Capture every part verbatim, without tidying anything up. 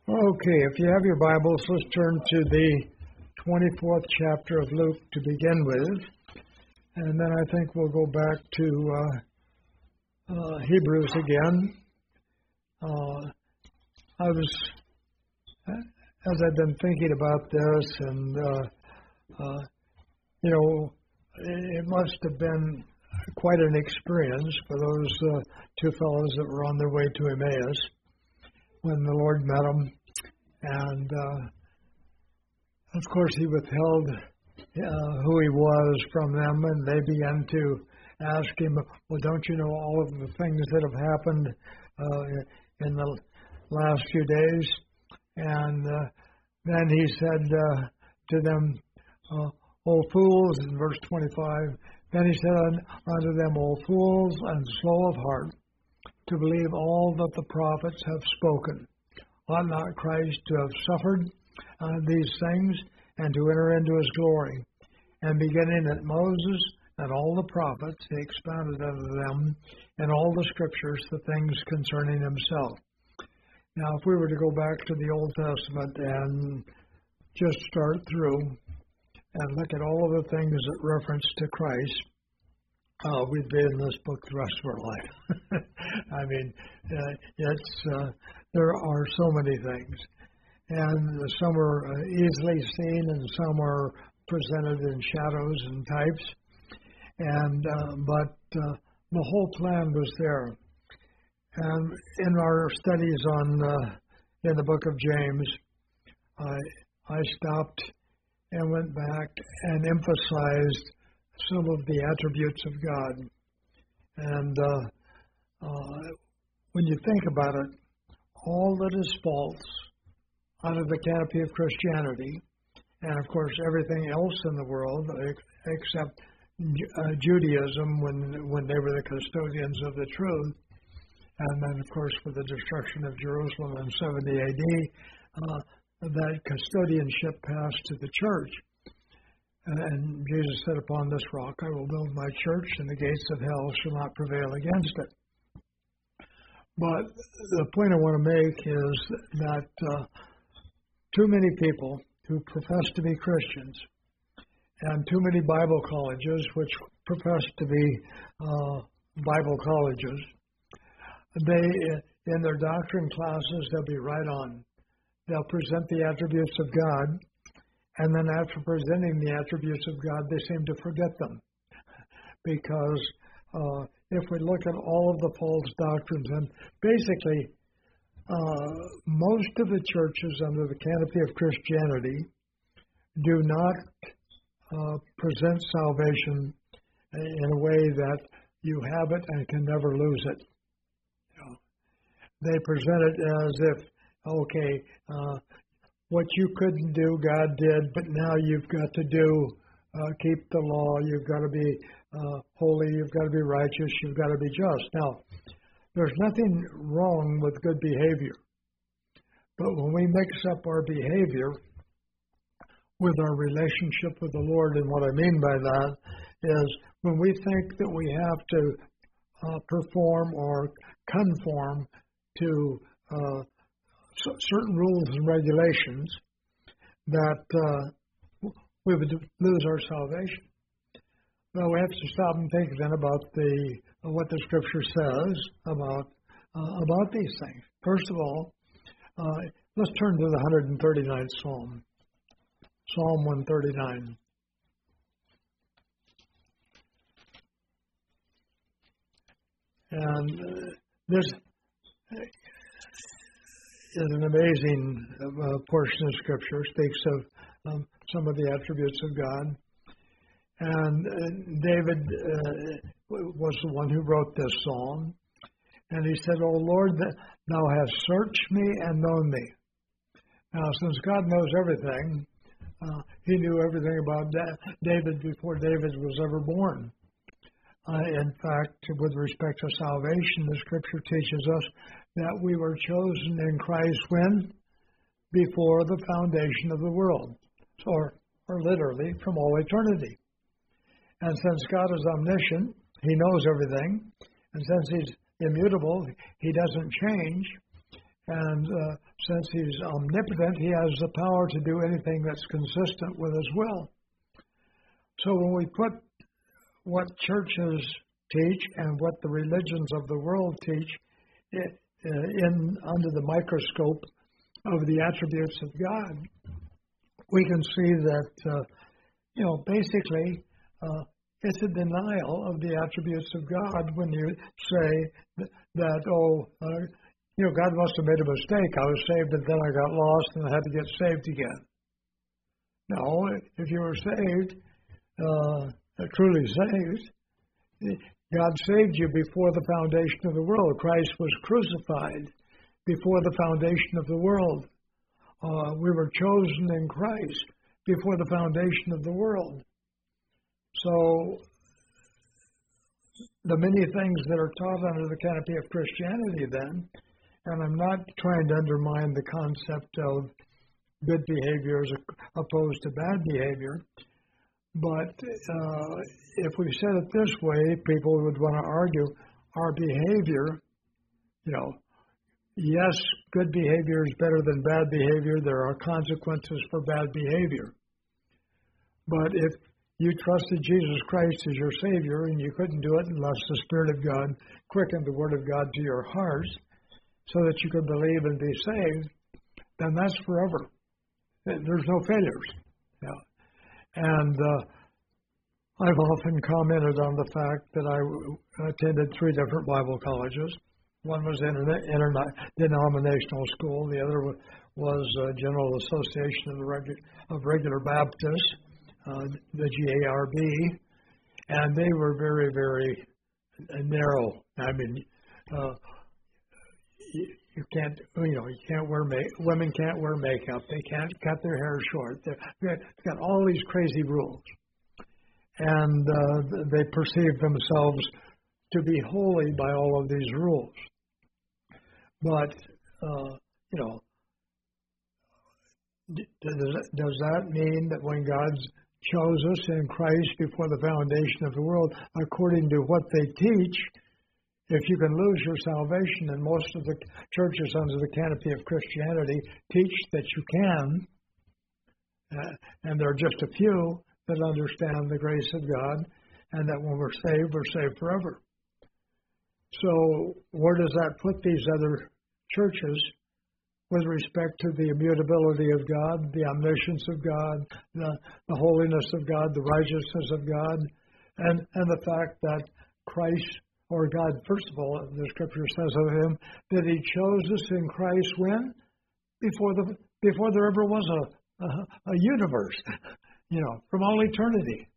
Okay, if you have your Bibles, let's turn to the twenty-fourth chapter of Luke to begin with, and then I think we'll go back to uh, uh, Hebrews again. Uh, I was, as I've been thinking about this, and uh, uh, you know, it must have been quite an experience for those uh, two fellows that were on their way to Emmaus when the Lord met them. And, uh, of course, he withheld uh, who he was from them, and they began to ask him, well, don't you know all of the things that have happened uh, in the last few days? And uh, then he said uh, to them, uh, O fools, in verse twenty-five, then he said unto them, O fools and slow of heart, to believe all that the prophets have spoken. Ought not Christ to have suffered uh, these things and to enter into his glory? And beginning at Moses and all the prophets, he expounded unto them in all the scriptures the things concerning himself. Now, if we were to go back to the Old Testament and just start through and look at all of the things that reference to Christ, Uh, we'd be in this book the rest of our life. I mean, uh, it's uh, there are so many things, and some are uh, easily seen, and some are presented in shadows and types. And uh, but uh, the whole plan was there. And in our studies on uh, in the book of James, I I stopped and went back and emphasized some of the attributes of God. And uh, uh, when you think about it, all that is false out of the canopy of Christianity, and of course everything else in the world except uh, Judaism when when they were the custodians of the truth, and then of course with the destruction of Jerusalem in seventy A D, uh, that custodianship passed to the church. And Jesus said, upon this rock I will build my church, and the gates of hell shall not prevail against it. But the point I want to make is that uh, too many people who profess to be Christians, and too many Bible colleges which profess to be uh, Bible colleges, they, in their doctrine classes, they'll be right on. They'll present the attributes of God, and then after presenting the attributes of God, they seem to forget them. Because uh, if we look at all of the false doctrines, and basically uh, most of the churches under the canopy of Christianity do not uh, present salvation in a way that you have it and can never lose it. You know, they present it as if, okay, uh, what you couldn't do, God did, but now you've got to do, uh, keep the law, you've got to be uh, holy, you've got to be righteous, you've got to be just. Now, there's nothing wrong with good behavior, but when we mix up our behavior with our relationship with the Lord, and what I mean by that is when we think that we have to uh, perform or conform to uh, certain rules and regulations, that uh, we would lose our salvation. Well, we have to stop and think then about the uh, what the Scripture says about uh, about these things. First of all, uh, let's turn to the one hundred thirty-ninth Psalm, Psalm one thirty-nine. And uh, this is an amazing uh, portion of Scripture. It speaks of um, some of the attributes of God. And uh, David uh, was the one who wrote this psalm. And he said, O Lord, thou hast searched me and known me. Now, since God knows everything, uh, he knew everything about da- David before David was ever born. Uh, in fact, with respect to salvation, the Scripture teaches us that we were chosen in Christ when? Before the foundation of the world, or, or literally from all eternity. And since God is omniscient, he knows everything, and since he's immutable, he doesn't change, And uh, since he's omnipotent, he has the power to do anything that's consistent with his will. So when we put what churches teach and what the religions of the world teach in, in under the microscope of the attributes of God, we can see that, uh, you know, basically uh, it's a denial of the attributes of God when you say that, that oh, uh, you know, God must have made a mistake. I was saved, but then I got lost and I had to get saved again. No, if you were saved, uh, truly saved, God saved you before the foundation of the world. Christ was crucified before the foundation of the world. Uh, we were chosen in Christ before the foundation of the world. So the many things that are taught under the canopy of Christianity then, and I'm not trying to undermine the concept of good behavior as opposed to bad behavior, but uh, if we said it this way, people would want to argue our behavior, you know, yes, good behavior is better than bad behavior. There are consequences for bad behavior. But if you trusted Jesus Christ as your Savior and you couldn't do it unless the Spirit of God quickened the Word of God to your hearts so that you could believe and be saved, then that's forever. There's no failures. Yeah. And uh, I've often commented on the fact that I attended three different Bible colleges. One was internet, internet denominational school. The other was uh, General Association of, the Regu- of Regular Baptists, uh, the G A R B, and they were very, very narrow. I mean, uh, you, you can't, you know, you can't wear make. Women can't wear makeup. They can't cut their hair short. They've got, got all these crazy rules, and uh, they perceive themselves to be holy by all of these rules. But, uh, you know, does, does that mean that when God chose us in Christ before the foundation of the world, according to what they teach, if you can lose your salvation, and most of the churches under the canopy of Christianity teach that you can, uh, and there are just a few that understand the grace of God, and that when we're saved, we're saved forever. So where does that put these other churches with respect to the immutability of God, the omniscience of God, the, the holiness of God, the righteousness of God, and, and the fact that Christ, or God, first of all, the Scripture says of Him, that He chose us in Christ when? Before the before there ever was a, a, a universe, you know, from all eternity.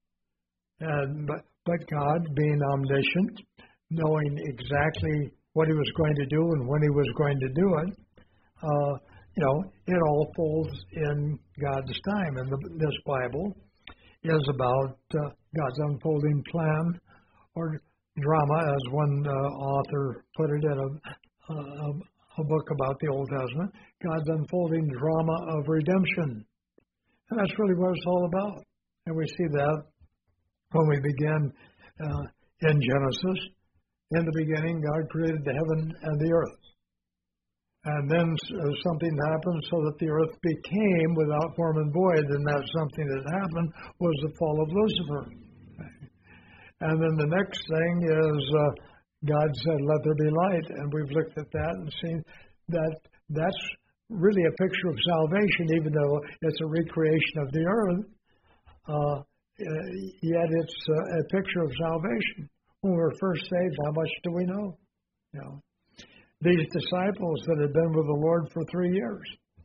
And but, but God, being omniscient, knowing exactly what He was going to do and when He was going to do it, uh, you know, it all folds in God's time. And the, this Bible is about uh, God's unfolding plan, or drama, as one uh, author put it in a, a, a book about the Old Testament, God's unfolding drama of redemption. And that's really what it's all about. And we see that when we begin uh, in Genesis. In the beginning, God created the heaven and the earth. And then uh, something happened so that the earth became without form and void, and that something that happened was the fall of Lucifer. And then the next thing is uh, God said, let there be light. And we've looked at that and seen that that's really a picture of salvation, even though it's a recreation of the earth. Uh, yet it's uh, a picture of salvation. When we were first saved, how much do we know? You know, these disciples that had been with the Lord for three years.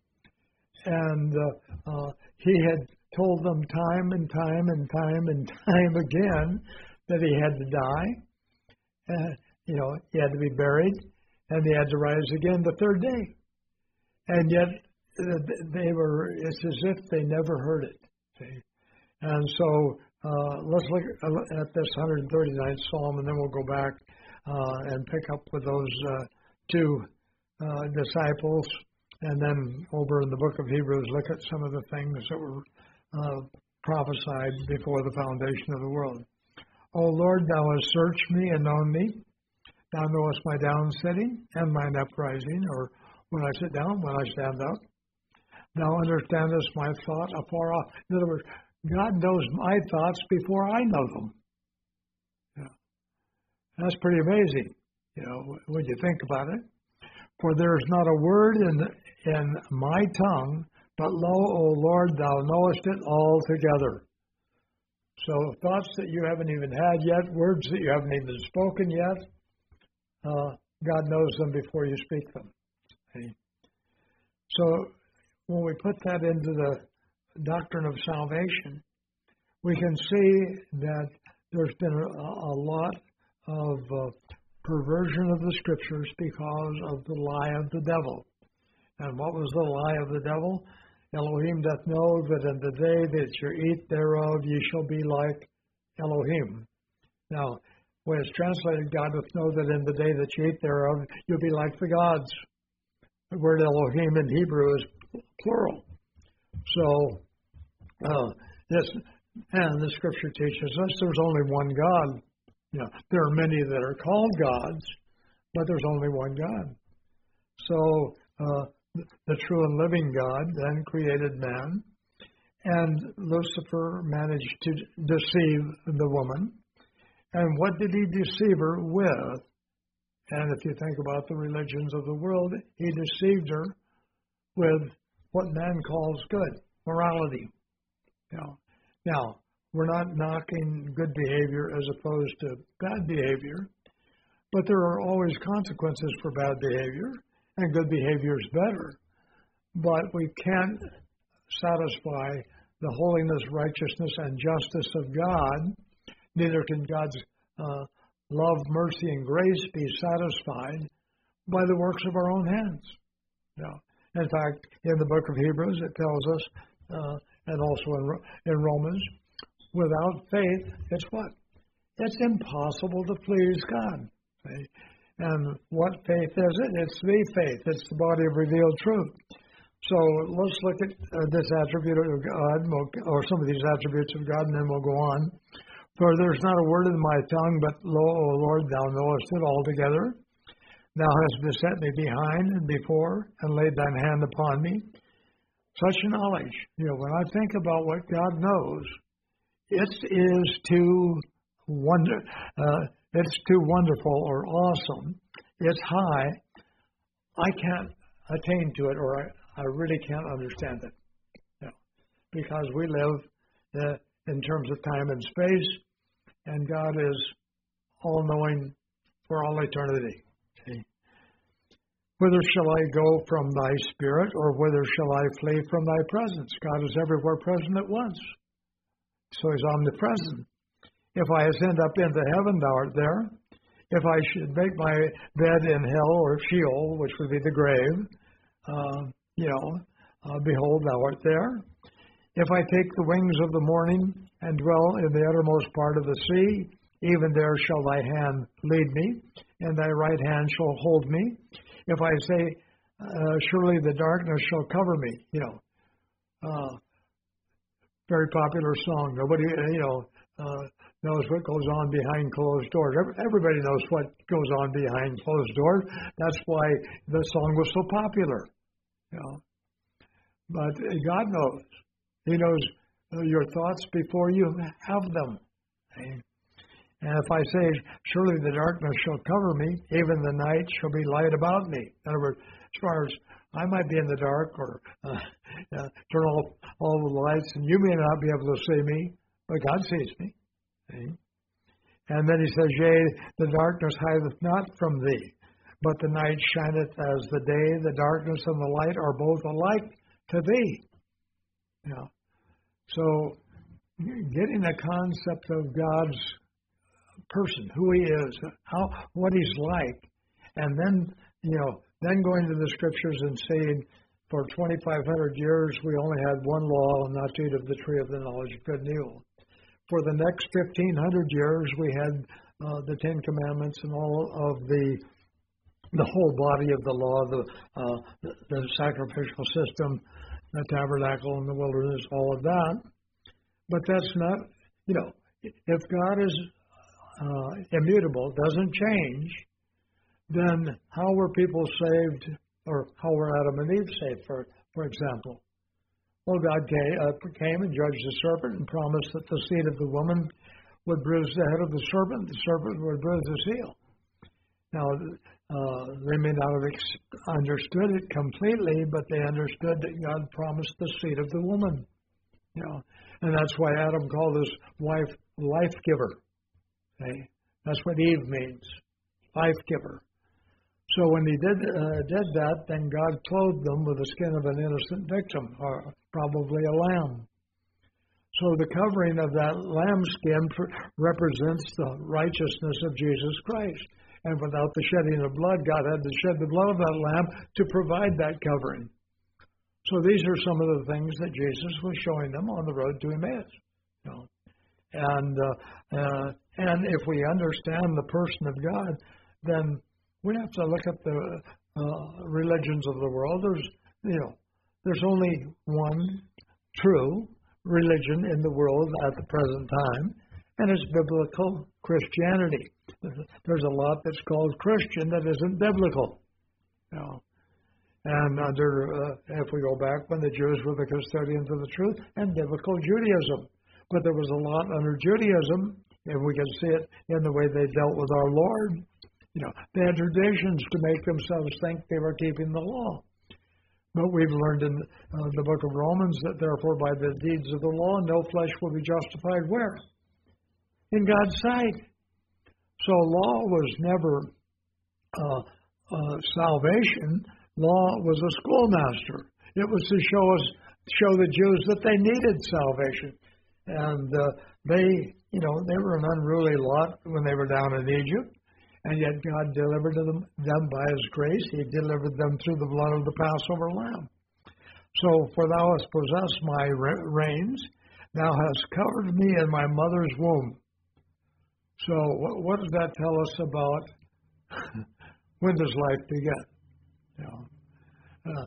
And uh, uh, He had told them time and time and time and time again that He had to die, uh, you know, He had to be buried, and He had to rise again the third day. And yet they were, it's as if they never heard it. See? And so uh, let's look at this one hundred thirty-ninth Psalm, and then we'll go back uh, and pick up with those uh, two uh, disciples, and then over in the book of Hebrews, look at some of the things that were uh, prophesied before the foundation of the world. O Lord, Thou hast searched me and known me. Thou knowest my downsitting and mine uprising, or when I sit down, when I stand up. Thou understandest my thought afar off. In other words, God knows my thoughts before I know them. Yeah. That's pretty amazing, you know, when you think about it. For there is not a word in in my tongue, but lo, O Lord, thou knowest it altogether. So thoughts that you haven't even had yet, words that you haven't even spoken yet, uh, God knows them before you speak them. Okay? So when we put that into the doctrine of salvation, we can see that there's been a, a lot of uh, perversion of the Scriptures because of the lie of the devil. And what was the lie of the devil? Elohim doth know that in the day that you eat thereof, ye shall be like Elohim. Now, when it's translated, God doth know that in the day that you eat thereof, you'll be like the gods. The word Elohim in Hebrew is plural. So, uh, this, and the Scripture teaches us there's only one God. You know, there are many that are called gods, but there's only one God. So, uh, the true and living God then created man, and Lucifer managed to deceive the woman. And what did he deceive her with? And if you think about the religions of the world, he deceived her with what man calls good, morality. You know. Now, we're not knocking good behavior as opposed to bad behavior, but there are always consequences for bad behavior, and good behavior is better. But we can't satisfy the holiness, righteousness, and justice of God. Neither can God's uh, love, mercy, and grace be satisfied by the works of our own hands. No. In fact, in the book of Hebrews, it tells us, uh, and also in, in Romans, without faith, it's what? It's impossible to please God. Okay? And what faith is it? It's the faith. It's the body of revealed truth. So let's look at uh, this attribute of God, or some of these attributes of God, and then we'll go on. For there's not a word in my tongue, but lo, O Lord, thou knowest it altogether. Thou hast beset me behind and before, and laid thine hand upon me. Such knowledge, you know, when I think about what God knows, it is too wonder, uh, it's too wonderful or awesome. It's high. I can't attain to it, or I, I really can't understand it. You know, because we live uh, in terms of time and space, and God is all-knowing for all eternity. See? Whither shall I go from thy spirit, or whither shall I flee from thy presence? God is everywhere present at once. So he's omnipresent. If I ascend up into heaven, thou art there. If I should make my bed in hell or Sheol, which would be the grave, uh, you know, uh, behold, thou art there. If I take the wings of the morning and dwell in the uttermost part of the sea, even there shall thy hand lead me, and thy right hand shall hold me. If I say, uh, surely the darkness shall cover me, you know, uh, very popular song. Nobody, you know, uh, knows what goes on behind closed doors. Everybody knows what goes on behind closed doors. That's why the song was so popular, you know. But God knows. He knows your thoughts before you have them. And if I say, surely the darkness shall cover me, even the night shall be light about me. In other words, as far as I might be in the dark or uh, uh, turn off all the lights, and you may not be able to see me, but God sees me. See? And then he says, yea, the darkness hideth not from thee, but the night shineth as the day. The darkness and the light are both alike to thee. You know? So getting a concept of God's person, who he is, how what he's like, and then, you know, then going to the scriptures and saying, for twenty-five hundred years we only had one law, not to eat of the tree of the knowledge of good and evil. For the next fifteen hundred years we had uh, the Ten Commandments and all of the the whole body of the law, the, uh, the the sacrificial system, the tabernacle in the wilderness, all of that. But that's not, you know, if God is uh, immutable, doesn't change, then how were people saved or how were Adam and Eve saved, for, for example? Well, God came, uh, came and judged the serpent and promised that the seed of the woman would bruise the head of the serpent, the serpent would bruise his heel. Now, uh, they may not have ex- understood it completely, but they understood that God promised the seed of the woman. You know, and that's why Adam called his wife life giver. Okay? That's what Eve means, life giver. So when he did uh, did that, then God clothed them with the skin of an innocent victim, or probably a lamb. So the covering of that lamb skin represents the righteousness of Jesus Christ. And without the shedding of blood, God had to shed the blood of that lamb to provide that covering. So these are some of the things that Jesus was showing them on the road to Emmaus. You know. And uh, uh, and if we understand the person of God, then we have to look at the uh, religions of the world. There's you know there's only one true religion in the world at the present time, and it's biblical Christianity. There's a lot that's called Christian that isn't biblical. You know. And under, uh, if we go back, when the Jews were the custodians of the truth, and biblical Judaism. But there was a lot under Judaism, and we can see it in the way they dealt with our Lord. You know, they had traditions to make themselves think they were keeping the law. But we've learned in uh, the book of Romans that therefore by the deeds of the law, no flesh will be justified where? In God's sight. So law was never uh, uh, salvation. Law was a schoolmaster. It was to show us, show the Jews that they needed salvation. And uh, they, you know, they were an unruly lot when they were down in Egypt. And yet God delivered them, them by His grace. He delivered them through the blood of the Passover lamb. So, for thou hast possessed my reins, thou hast covered me in my mother's womb. So, what, what does that tell us about when does life begin? You know, uh,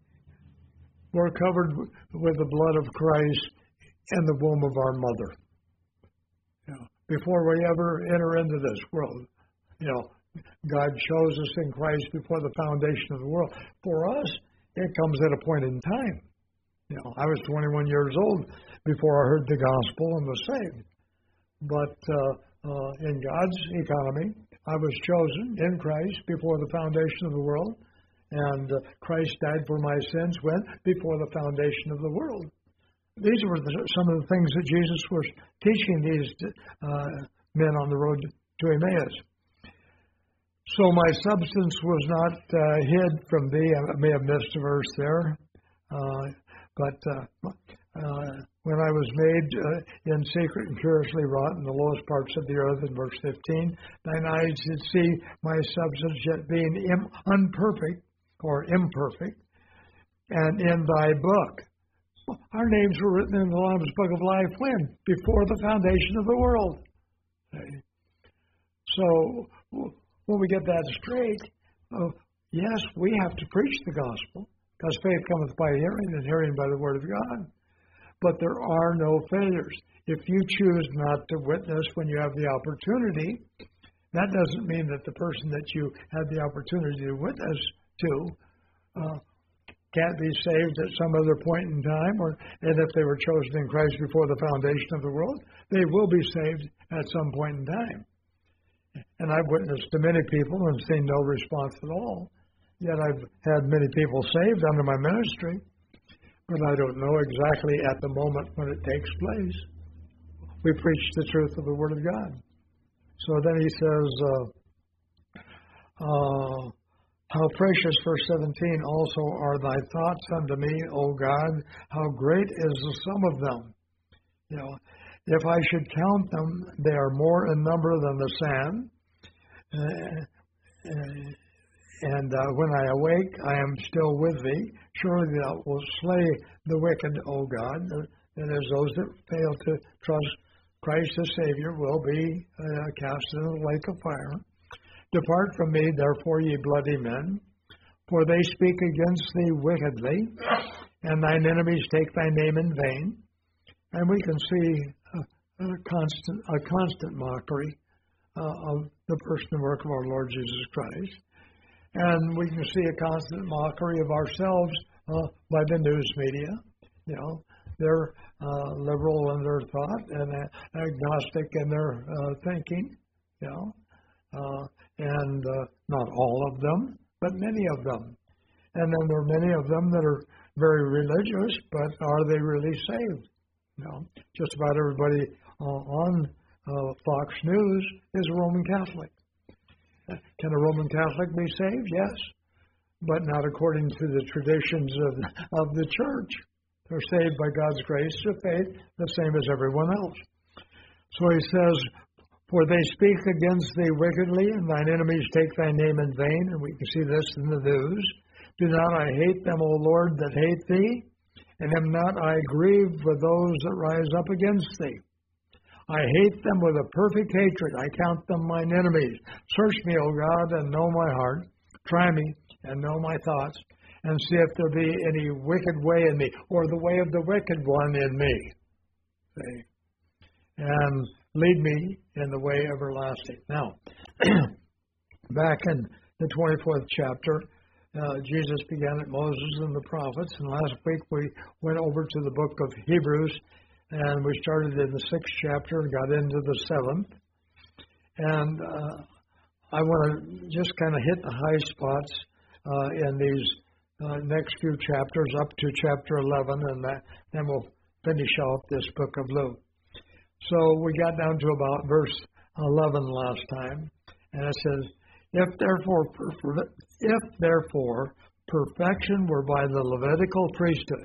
we're covered with the blood of Christ in the womb of our mother. You know, before we ever enter into this world, you know, God chose us in Christ before the foundation of the world. For us, it comes at a point in time. You know, I was twenty-one years old before I heard the gospel and was saved. But uh, uh, in God's economy, I was chosen in Christ before the foundation of the world. And uh, Christ died for my sins when? Before the foundation of the world. These were the, some of the things that Jesus was teaching these uh, men on the road to Emmaus. So my substance was not uh, hid from thee. I may have missed a verse there. Uh, but uh, uh, when I was made uh, in secret and curiously wrought in the lowest parts of the earth, in verse fifteen, thine eyes did see my substance yet being im- unperfect, or imperfect, and in thy book. Our names were written in the Lamb's Book of Life when? Before the foundation of the world. Okay. So, when we get that straight, uh, yes, we have to preach the gospel, because faith cometh by hearing, and hearing by the word of God. But there are no failures. If you choose not to witness when you have the opportunity, that doesn't mean that the person that you had the opportunity to witness to uh, can't be saved at some other point in time, or and if they were chosen in Christ before the foundation of the world, they will be saved at some point in time. And I've witnessed to many people and seen no response at all. Yet I've had many people saved under my ministry, but I don't know exactly at the moment when it takes place. We preach the truth of the Word of God. So then he says, uh, uh, how precious, verse seventeen, also are thy thoughts unto me, O God, how great is the sum of them. You know, if I should count them, they are more in number than the sand. Uh, uh, and uh, when I awake, I am still with thee. Surely thou wilt slay the wicked, O God. And as those that fail to trust Christ the Savior will be uh, cast into the lake of fire. Depart from me, therefore, ye bloody men, for they speak against thee wickedly, and thine enemies take thy name in vain. And we can see a, a constant, a constant mockery uh, of the person and work of our Lord Jesus Christ. And we can see a constant mockery of ourselves uh, by the news media. You know, they're uh, liberal in their thought and uh, agnostic in their uh, thinking. You know, uh, and uh, not all of them, but many of them. And then there are many of them that are very religious, but are they really saved? You know, just about everybody uh, on uh, Fox News is a Roman Catholic. Can a Roman Catholic be saved? Yes, but not according to the traditions of, of the church. They're saved by God's grace through faith, the same as everyone else. So he says, for they speak against thee wickedly, and thine enemies take thy name in vain. And we can see this in the news. Do not I hate them, O Lord, that hate thee? And am not I grieved with those that rise up against thee? I hate them with a perfect hatred. I count them mine enemies. Search me, O God, and know my heart. Try me, and know my thoughts, and see if there be any wicked way in me, or the way of the wicked one in me. See? And lead me in the way everlasting. Now, back in the twenty-fourth chapter, uh, Jesus began at Moses and the prophets, and last week we went over to the book of Hebrews, and we started in the sixth chapter and got into the seventh. And uh, I want to just kind of hit the high spots uh, in these uh, next few chapters up to chapter eleven, and that, then we'll finish off this book of Luke. So we got down to about verse eleven last time, and it says, If therefore, if therefore perfection were by the Levitical priesthood,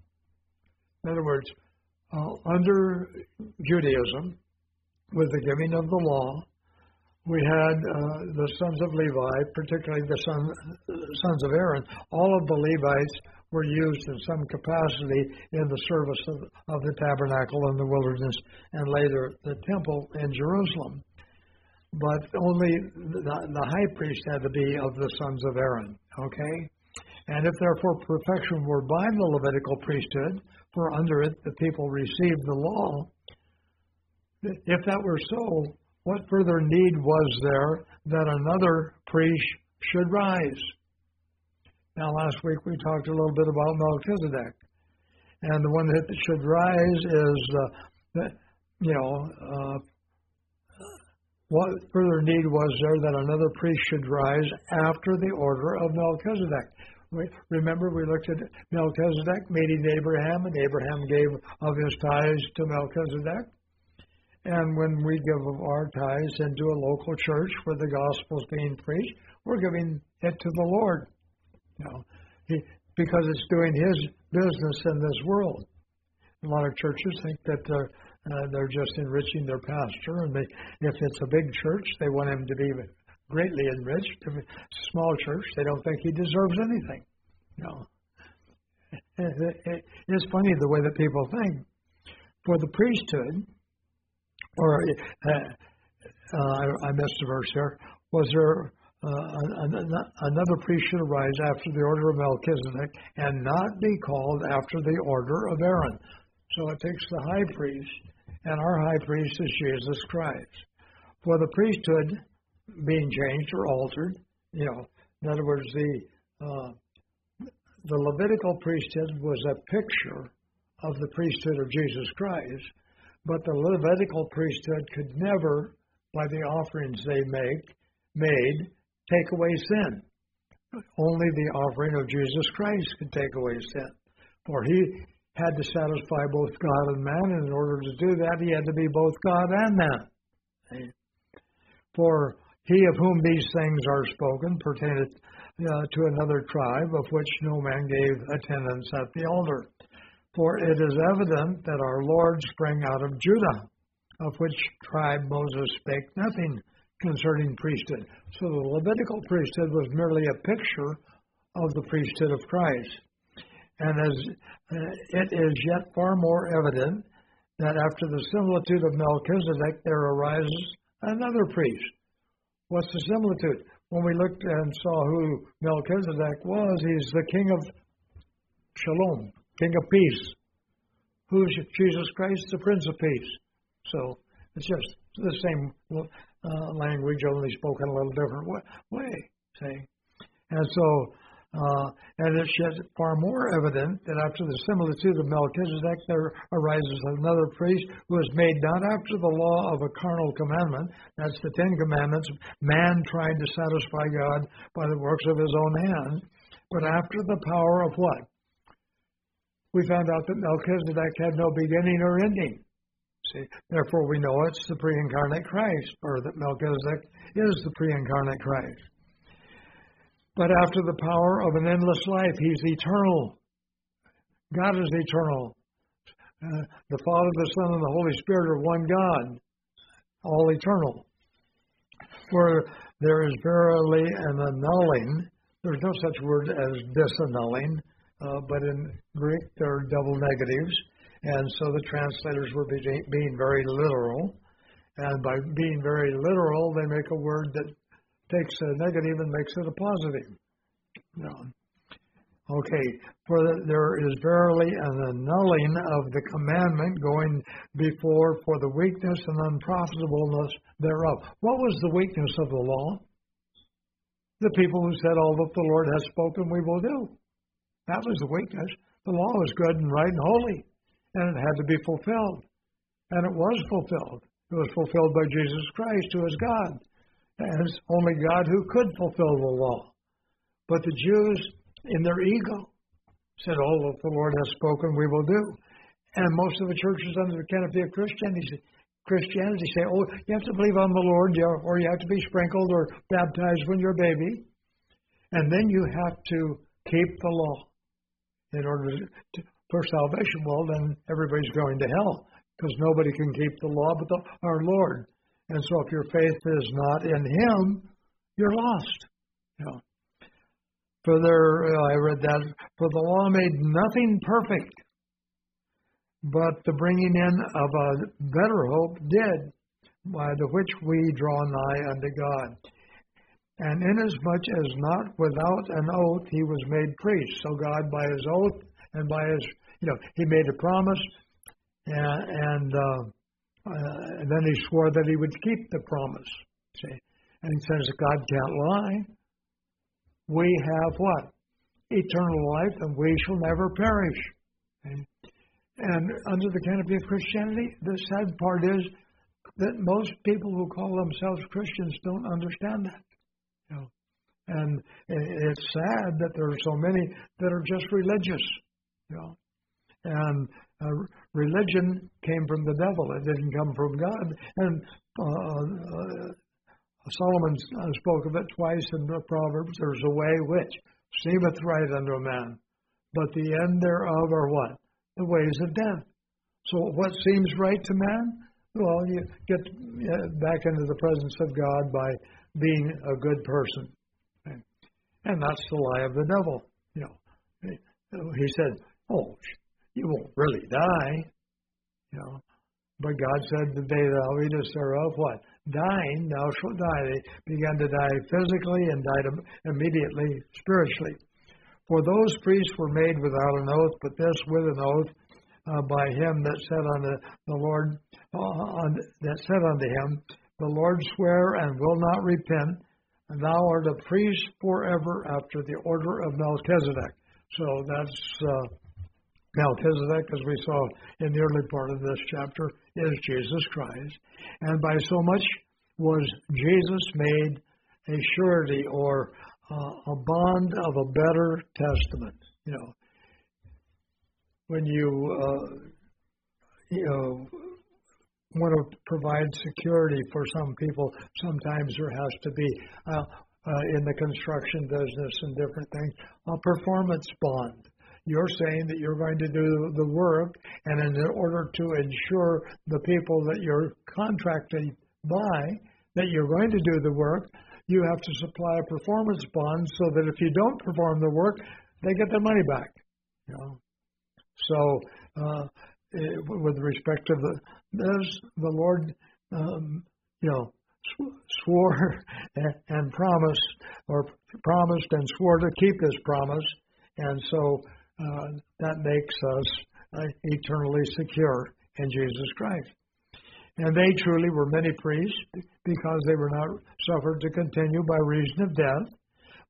in other words, Uh, under Judaism, with the giving of the law, we had uh, the sons of Levi, particularly the son, sons of Aaron. All of the Levites were used in some capacity in the service of, of the tabernacle in the wilderness and later the temple in Jerusalem. But only the, the high priest had to be of the sons of Aaron, okay? And if therefore perfection were by the Levitical priesthood, for under it the people received the law, if that were so, what further need was there that another priest should rise? Now, last week we talked a little bit about Melchizedek, and the one that should rise is, uh, you know, uh, what further need was there that another priest should rise after the order of Melchizedek? We, remember, we looked at Melchizedek meeting Abraham, and Abraham gave of his tithes to Melchizedek. And when we give of our tithes into a local church where the gospel is being preached, we're giving it to the Lord, you know, he, because it's doing His business in this world. A lot of churches think that they're, uh, they're just enriching their pastor, and they, if it's a big church, they want him to be greatly enriched. If it's a small church, they don't think he deserves anything. No. It, it, it's funny the way that people think. For the priesthood, or uh, uh, I, I missed a verse here, was there uh, another priest should arise after the order of Melchizedek and not be called after the order of Aaron. So it takes the high priest, and our high priest is Jesus Christ. For the priesthood being changed or altered, you know, in other words, the uh, the Levitical priesthood was a picture of the priesthood of Jesus Christ, but the Levitical priesthood could never, by the offerings they make made, take away sin. Only the offering of Jesus Christ could take away sin, for He had to satisfy both God and man, and in order to do that, He had to be both God and man. For He of whom these things are spoken pertaineth uh, to another tribe, of which no man gave attendance at the altar. For it is evident that our Lord sprang out of Judah, of which tribe Moses spake nothing concerning priesthood. So the Levitical priesthood was merely a picture of the priesthood of Christ. And as uh, it is yet far more evident that after the similitude of Melchizedek there arises another priest. What's the similitude? When we looked and saw who Melchizedek was, he's the king of Shalom, king of peace. Who's Jesus Christ? The Prince of Peace. So it's just the same uh, language, only spoken a little different way. See? And so, uh, and it's yet far more evident that after the similitude of Melchizedek, there arises another priest who is made not after the law of a carnal commandment, that's the Ten Commandments, man trying to satisfy God by the works of his own hand, but after the power of what? We found out that Melchizedek had no beginning or ending. See, therefore we know it's the pre-incarnate Christ, or that Melchizedek is the pre-incarnate Christ. But after the power of an endless life, he's eternal. God is eternal. Uh, the Father, the Son, and the Holy Spirit are one God, all eternal. For there is verily an annulling. There's no such word as disannulling, uh, but in Greek there are double negatives. And so the translators were being, being very literal. And by being very literal, they make a word that takes a negative and makes it a positive. No. Okay, for there is verily an annulling of the commandment going before for the weakness and unprofitableness thereof. What was the weakness of the law? The people who said, all that the Lord has spoken we will do. That was the weakness. The law was good and right and holy, and it had to be fulfilled. And it was fulfilled. It was fulfilled by Jesus Christ, who is God. And it's only God who could fulfill the law. But the Jews, in their ego, said, all that the Lord has spoken, we will do. And most of the churches under the canopy of Christianity, Christianity say, oh, you have to believe on the Lord, or you have to be sprinkled or baptized when you're a baby. And then you have to keep the law in order to, for salvation. Well, then everybody's going to hell, because nobody can keep the law but the, our Lord. And so if your faith is not in Him, you're lost. You know. For there, uh, I read that, for the law made nothing perfect, but the bringing in of a better hope did, by the which we draw nigh unto God. And inasmuch as not without an oath he was made priest. So God, by his oath and by his, you know, he made a promise, and, and uh, Uh, and then he swore that he would keep the promise. See? And he says God can't lie. We have what? Eternal life, and we shall never perish. Okay? And under the canopy of Christianity, the sad part is that most people who call themselves Christians don't understand that. You know? And it's sad that there are so many that are just religious. You know? And Uh, religion came from the devil. It didn't come from God. And uh, uh, Solomon spoke of it twice in the Proverbs. There's a way which seemeth right unto a man, but the end thereof are what? The ways of death. So what seems right to man? Well, you get back into the presence of God by being a good person. Okay? And that's the lie of the devil. You know, he said, oh, you won't really die, you know. But God said, the day thou eatest thereof, what? Dying, thou shalt die. They began to die physically and died immediately spiritually. For those priests were made without an oath, but this with an oath uh, by him that said unto the Lord, uh, on, that said unto him, the Lord swear and will not repent, and thou art a priest forever after the order of Melchizedek. So that's Uh, Melchizedek, as we saw in the early part of this chapter, is Jesus Christ. And by so much was Jesus made a surety or uh, a bond of a better testament. You know, when you, uh, you know, want to provide security for some people, sometimes there has to be, uh, uh, in the construction business and different things, a performance bond. You're saying that you're going to do the work, and in order to ensure the people that you're contracted by that you're going to do the work, you have to supply a performance bond so that if you don't perform the work, they get their money back. You know, so uh, it, with respect to the this, the Lord, um, you know, sw- swore and, and promised, or promised and swore to keep His promise, and so. Uh, that makes us uh, eternally secure in Jesus Christ. And they truly were many priests because they were not suffered to continue by reason of death,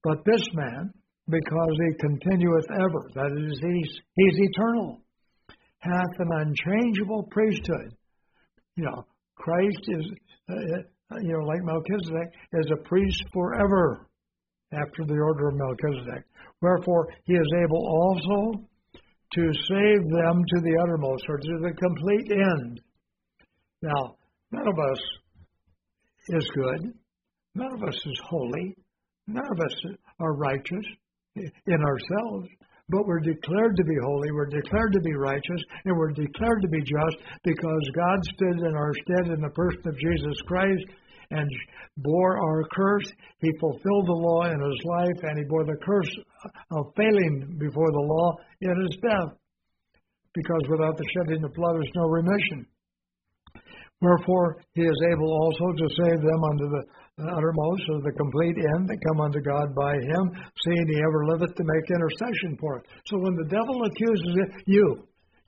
But this man, because he continueth ever, that is, he's, he's eternal, hath an unchangeable priesthood. You know, Christ is, uh, you know, like Melchizedek, is a priest forever after the order of Melchizedek. Wherefore, he is able also to save them to the uttermost, or to the complete end. Now, none of us is good. None of us is holy. None of us are righteous in ourselves. But we're declared to be holy, we're declared to be righteous, and we're declared to be just because God stood in our stead in the person of Jesus Christ and bore our curse. He fulfilled the law in his life, and he bore the curse of failing before the law in his death. Because without the shedding of blood, there's no remission. Wherefore, he is able also to save them unto the uttermost of the complete end that come unto God by him, seeing he ever liveth to make intercession for us. So when the devil accuses you,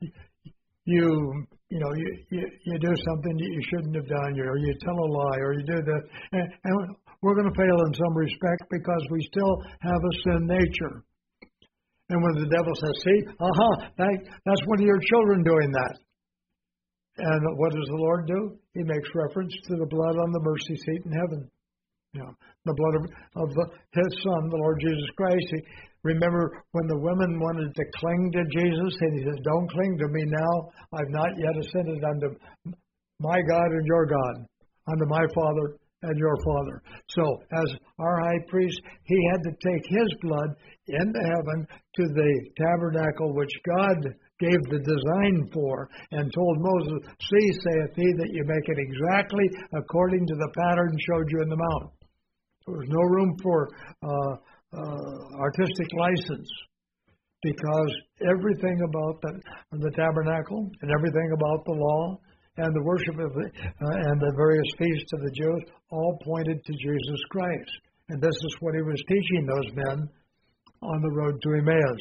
you, you know, you, you, you do something that you shouldn't have done, or you tell a lie, or you do this, and, and we're going to fail in some respect because we still have a sin nature. And when the devil says, see, aha, that, that's one of your children doing that. And what does the Lord do? He makes reference to the blood on the mercy seat in heaven. You know, the blood of, of the, his Son, the Lord Jesus Christ. He, remember when the women wanted to cling to Jesus, and he says, don't cling to me now. I've not yet ascended unto my God and your God, unto my Father and your Father. So, as our high priest, he had to take his blood into heaven to the tabernacle which God gave the design for, and told Moses, see, saith he, that you make it exactly according to the pattern showed you in the mount. There was no room for uh, uh, artistic license, because everything about the, the tabernacle and everything about the law and the worship of the, uh, and the various feasts of the Jews all pointed to Jesus Christ. And this is what he was teaching those men on the road to Emmaus.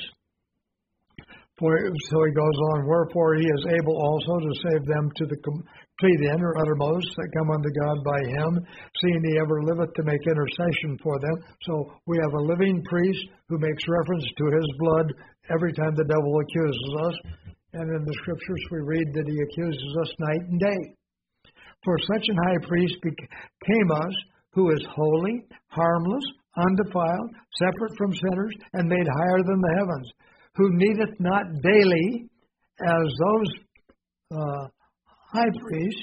For, so he goes on, wherefore he is able also to save them to the complete end, or uttermost, that come unto God by him, seeing he ever liveth to make intercession for them. So we have a living priest who makes reference to his blood every time the devil accuses us. And in the scriptures we read that he accuses us night and day. For such an high priest became us, who is holy, harmless, undefiled, separate from sinners, and made higher than the heavens, who needeth not daily, as those uh, high priests,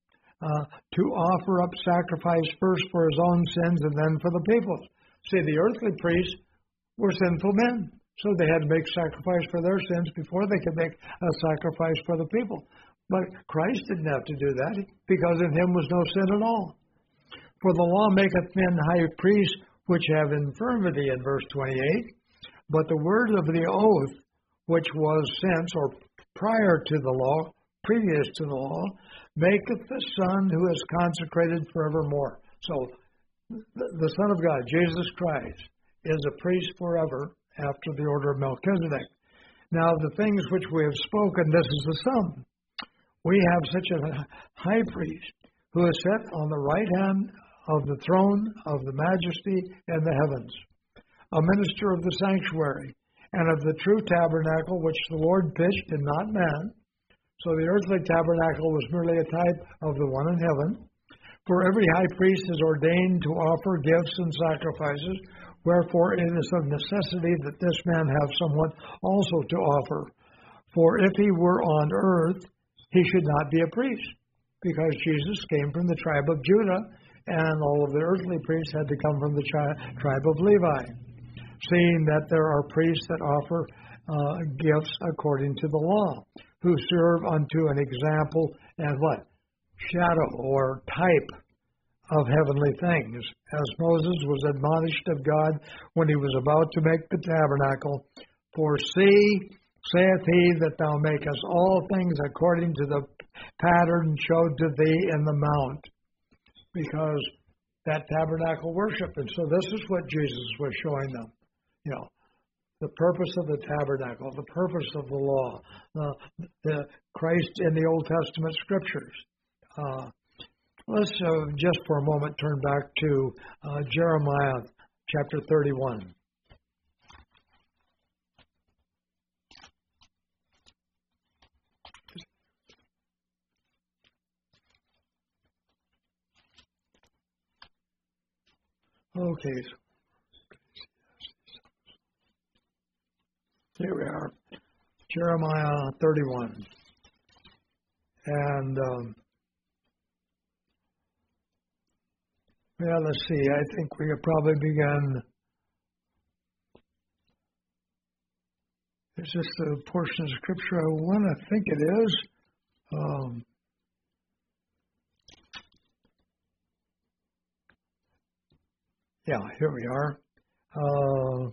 uh, to offer up sacrifice first for his own sins and then for the people's. See, the earthly priests were sinful men, so they had to make sacrifice for their sins before they could make a sacrifice for the people. But Christ didn't have to do that, because in him was no sin at all. For the law maketh men high priests which have infirmity, in verse twenty-eight. But the word of the oath, which was since, or prior to the law, previous to the law, maketh the Son who is consecrated forevermore. So, the Son of God, Jesus Christ, is a priest forever after the order of Melchizedek. Now, the things which we have spoken, this is the sum. We have such a high priest who is set on the right hand of the throne of the majesty in the heavens, a minister of the sanctuary, and of the true tabernacle which the Lord pitched and not man. So the earthly tabernacle was merely a type of the one in heaven. For every high priest is ordained to offer gifts and sacrifices, wherefore it is of necessity that this man have somewhat also to offer. For if he were on earth, he should not be a priest, because Jesus came from the tribe of Judah, and all of the earthly priests had to come from the tri- tribe of Levi. Seeing that there are priests that offer uh, gifts according to the law, who serve unto an example and what? Shadow or type of heavenly things, as Moses was admonished of God when he was about to make the tabernacle. For see, saith he, that thou makest all things according to the pattern showed to thee in the mount. Because that tabernacle worship. And so this is what Jesus was showing them. You know, the purpose of the tabernacle, the purpose of the law, uh, the Christ in the Old Testament scriptures. Uh, let's uh, just for a moment turn back to uh, Jeremiah chapter thirty-one. Okay, so here we are, Jeremiah thirty-one. And, um, yeah, let's see, I think we could probably begin. Is this the portion of Scripture I want? I think it is. Um, yeah, here we are. Uh,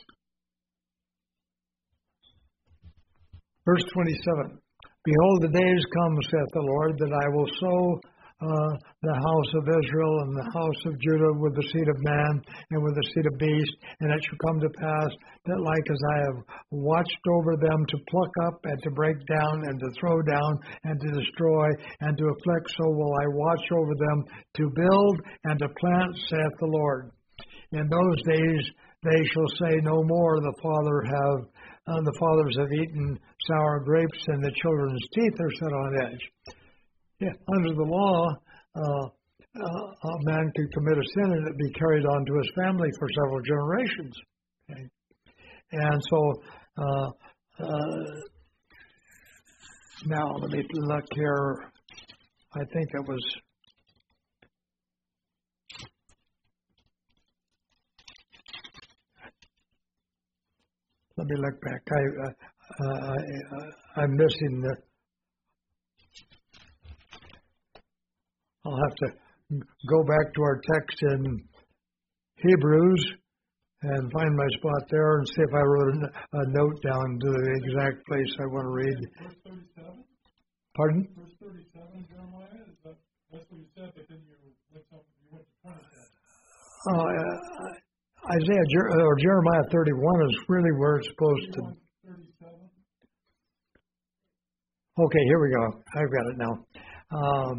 verse twenty-seven. Behold, the days come, saith the Lord, that I will sow uh, the house of Israel and the house of Judah with the seed of man and with the seed of beast, and it shall come to pass that like as I have watched over them to pluck up and to break down and to throw down and to destroy and to afflict, so will I watch over them to build and to plant, saith the Lord. In those days they shall say no more, the father have Uh, the fathers have eaten sour grapes, and the children's teeth are set on edge. Yeah, under the law, uh, uh, a man could commit a sin and it be carried on to his family for several generations. Okay? And so, uh, uh, now let me look here. I think it was. Let me look back. I, uh, I, uh, I'm missing the. I'll have to go back to our text in Hebrews and find my spot there and see if I wrote a, a note down to the exact place I want to read. Verse thirty-seven? Pardon? Verse thirty-seven, Jeremiah? Is that, that's what you said, but then you went, some, you went to twenty-seven. Uh, uh, Isaiah or Jeremiah thirty-one is really where it's supposed to. thirty-seven? Okay, here we go. I've got it now. Um,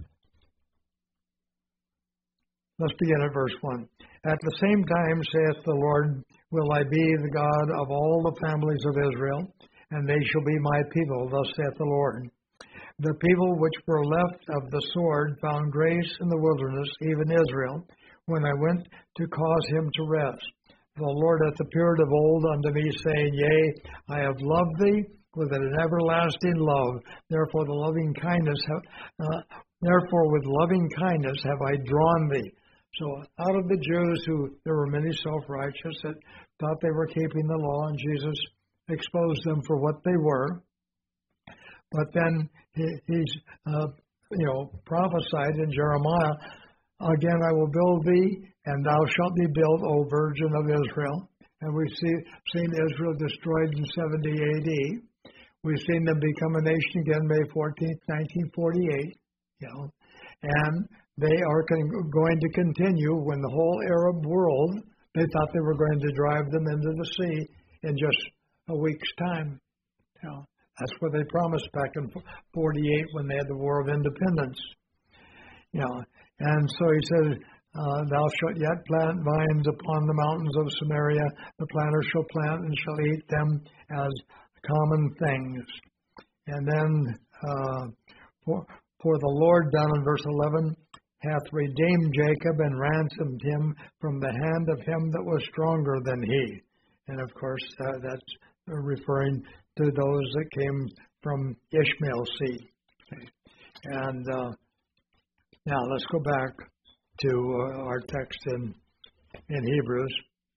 let's begin at verse one. At the same time, saith the Lord, will I be the God of all the families of Israel, and they shall be my people, thus saith the Lord. The people which were left of the sword found grace in the wilderness, even Israel, when I went to cause him to rest. The Lord hath appeared of old unto me, saying, Yea, I have loved thee with an everlasting love. Therefore the loving kindness have, uh, therefore with loving kindness have I drawn thee. So out of the Jews, who there were many self-righteous that thought they were keeping the law, and Jesus exposed them for what they were. But then he, he's, uh, you know, prophesied in Jeremiah, again, I will build thee, and thou shalt be built, O Virgin of Israel. And we've see, seen Israel destroyed in seventy A D. We've seen them become a nation again May fourteenth, nineteen forty-eight. You know, and they are con- going to continue when the whole Arab world, they thought they were going to drive them into the sea in just a week's time. You know, that's what they promised back in forty-eight when they had the War of Independence. You know, and so he said, uh, thou shalt yet plant vines upon the mountains of Samaria. The planter shall plant and shall eat them as common things. And then, uh, for, for the Lord, down in verse eleven, hath redeemed Jacob and ransomed him from the hand of him that was stronger than he. And of course, uh, that's referring to those that came from Ishmael's seed. Okay. And uh, now let's go back to uh, our text in in Hebrews.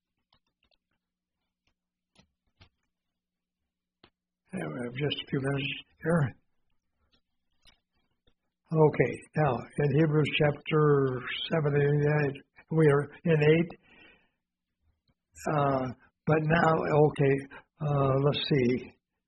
And we have just a few minutes here. Okay, now in Hebrews chapter seven and eight, we are in eight. Uh, but now, okay, uh, let's see.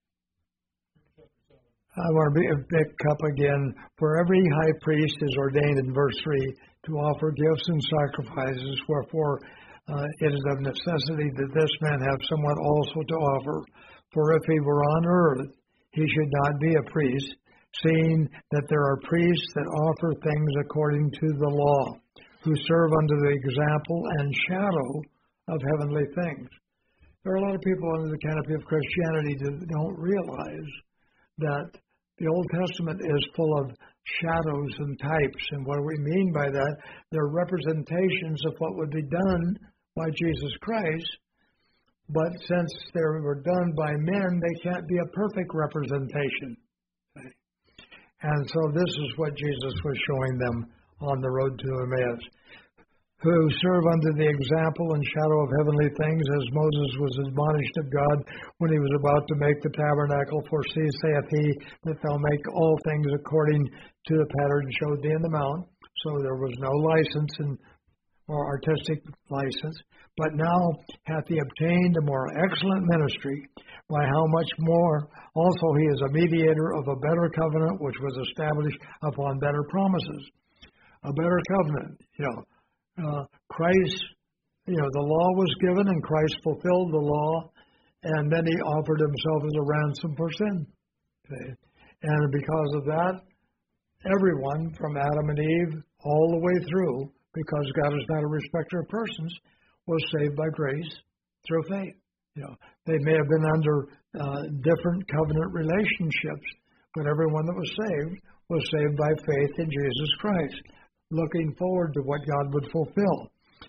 I want to pick up again. For every high priest is ordained in verse three to offer gifts and sacrifices, wherefore uh, it is of necessity that this man have somewhat also to offer. For if he were on earth, he should not be a priest, seeing that there are priests that offer things according to the law, who serve under the example and shadow of heavenly things. There are a lot of people under the canopy of Christianity that don't realize that the Old Testament is full of shadows and types, and what we mean by that, they're representations of what would be done by Jesus Christ, but since they were done by men, they can't be a perfect representation. And so this is what Jesus was showing them on the road to Emmaus. Who serve under the example and shadow of heavenly things, as Moses was admonished of God when he was about to make the tabernacle. For see, saith he, that thou make all things according to the pattern showed thee in the mount. So there was no license in, or artistic license. But now hath he obtained a more excellent ministry, by how much more also he is a mediator of a better covenant, which was established upon better promises. A better covenant, you know. Uh, Christ, you know, the law was given and Christ fulfilled the law, and then he offered himself as a ransom for sin. Okay? And because of that, everyone from Adam and Eve all the way through, because God is not a respecter of persons, was saved by grace through faith. You know, they may have been under uh, different covenant relationships, but everyone that was saved was saved by faith in Jesus Christ, looking forward to what God would fulfill.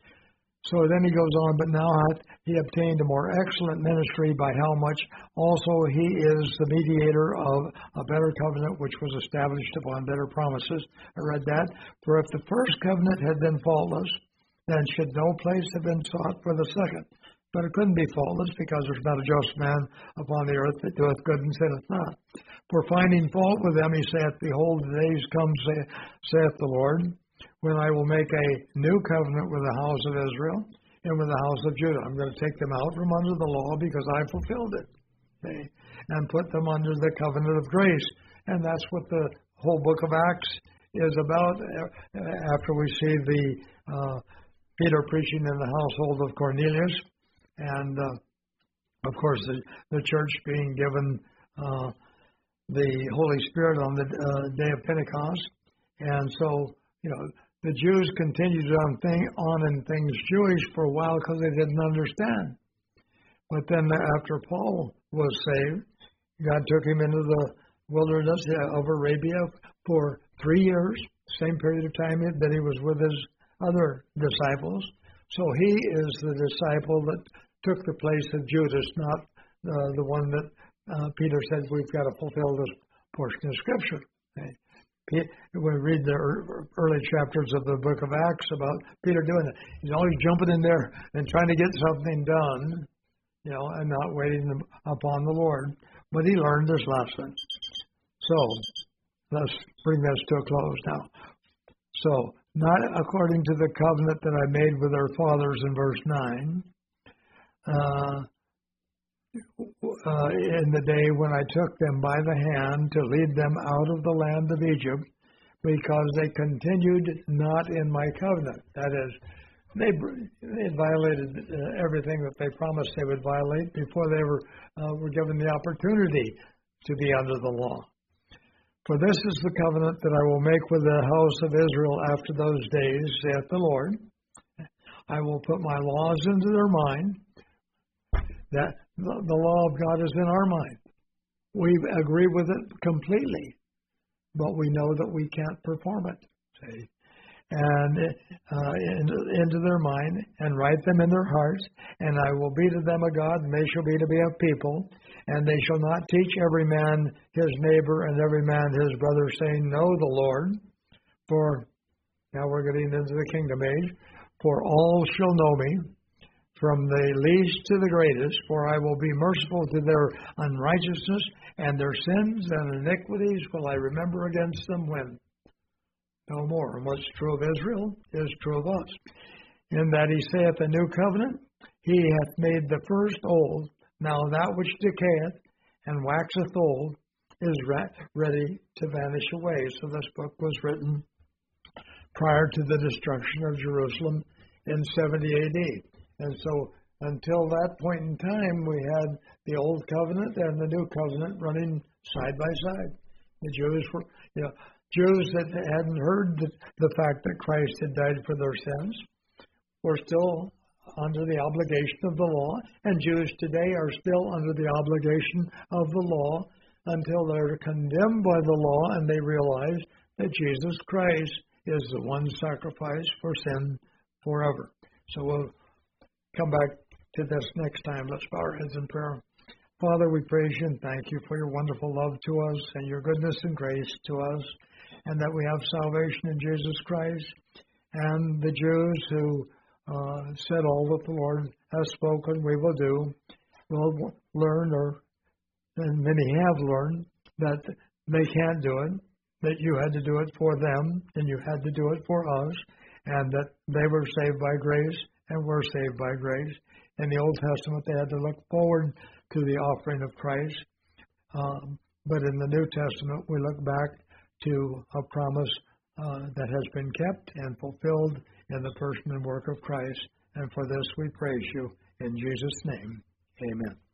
So then he goes on, but now hath he obtained a more excellent ministry, by how much also he is the mediator of a better covenant, which was established upon better promises. I read that. For if the first covenant had been faultless, then should no place have been sought for the second. But it couldn't be faultless, because there's not a just man upon the earth that doeth good and sinneth not. For finding fault with them, he saith, Behold, the days come, say, saith the Lord, when I will make a new covenant with the house of Israel and with the house of Judah. I'm going to take them out from under the law because I fulfilled it, okay, and put them under the covenant of grace. And that's what the whole book of Acts is about, after we see the uh, Peter preaching in the household of Cornelius, and uh, of course the, the church being given uh, the Holy Spirit on the uh, day of Pentecost. And so, you know, the Jews continued on, thing, on in things Jewish for a while because they didn't understand. But then after Paul was saved, God took him into the wilderness of Arabia for three years, same period of time that he was with his other disciples. So he is the disciple that took the place of Judas, not uh, the one that uh, Peter said, we've got to fulfill this portion of Scripture. Okay? We read the early chapters of the book of Acts about Peter doing it. He's always jumping in there and trying to get something done, you know, and not waiting upon the Lord. But he learned this lesson. So, let's bring this to a close now. So, not according to the covenant that I made with their fathers in verse nine, uh, Uh, in the day when I took them by the hand to lead them out of the land of Egypt, because they continued not in my covenant. That is, they, they violated uh, everything that they promised they would violate before they were, uh, were given the opportunity to be under the law. For this is the covenant that I will make with the house of Israel after those days, saith the Lord. I will put my laws into their mind. That the law of God is in our mind. We agree with it completely, but we know that we can't perform it. See? And uh, in, into their mind, and write them in their hearts, and I will be to them a God, and they shall be to me a people, and they shall not teach every man his neighbor and every man his brother, saying, Know the Lord, for, now we're getting into the kingdom age, for all shall know me, from the least to the greatest, for I will be merciful to their unrighteousness, and their sins and iniquities will I remember against them when? No more. And what's true of Israel is true of us. In that he saith a new covenant, he hath made the first old. Now that which decayeth and waxeth old is ready to vanish away. So this book was written prior to the destruction of Jerusalem in seventy A D. And so until that point in time, we had the old covenant and the new covenant running side by side. The Jews were, you know, Jews that hadn't heard the, the fact that Christ had died for their sins were still under the obligation of the law, and Jews today are still under the obligation of the law until they're condemned by the law and they realize that Jesus Christ is the one sacrifice for sin forever. So we'll come back to this next time. Let's bow our heads in prayer. Father, we praise you and thank you for your wonderful love to us and your goodness and grace to us, and that we have salvation in Jesus Christ. And the Jews who uh, said all that the Lord has spoken we will do will learn, or and many have learned, that they can't do it, that you had to do it for them, and you had to do it for us, and that they were saved by grace, and we're saved by grace. In the Old Testament, they had to look forward to the offering of Christ. Um, but in the New Testament, we look back to a promise uh, that has been kept and fulfilled in the person and work of Christ. And for this we praise you. In Jesus' name, amen.